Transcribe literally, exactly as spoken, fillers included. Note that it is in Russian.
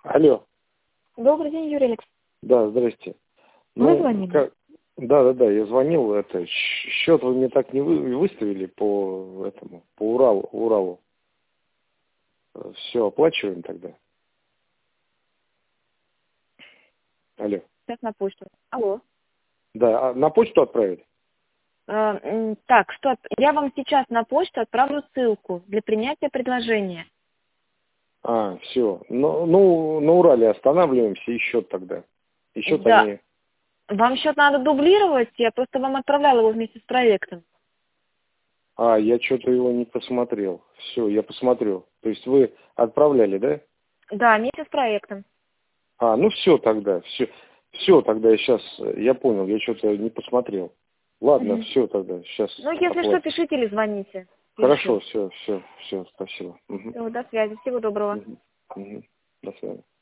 Алло. Добрый день, Юрий Алексеевич. Да, здрасте. Вы Ну, звонили? как... Да, да, да, я звонил. Это щ- счет вы мне так не вы... выставили по этому, по Уралу, Уралу. Все, оплачиваем тогда. Алло. Сейчас на почту. Алло. Да, а на почту отправить? Э, м, так, что я вам сейчас на почту отправлю ссылку для принятия предложения. А, все. Ну, ну, на Урале останавливаемся, и счет тогда. И счет Да. они... Вам счет надо дублировать, я просто вам отправляла его вместе с проектом. А, я что-то его не посмотрел. Все, я посмотрю. То есть вы отправляли, да? Да, вместе с проектом. А, ну все тогда, все. Все тогда я сейчас, я понял, я что-то не посмотрел. Ладно, Мгм. все тогда, сейчас Ну, если что, оплатим. пишите или звоните. Хорошо, все, все, все, спасибо. Мгм. Все, до связи. Всего доброго. Мгм. Мгм. До свидания.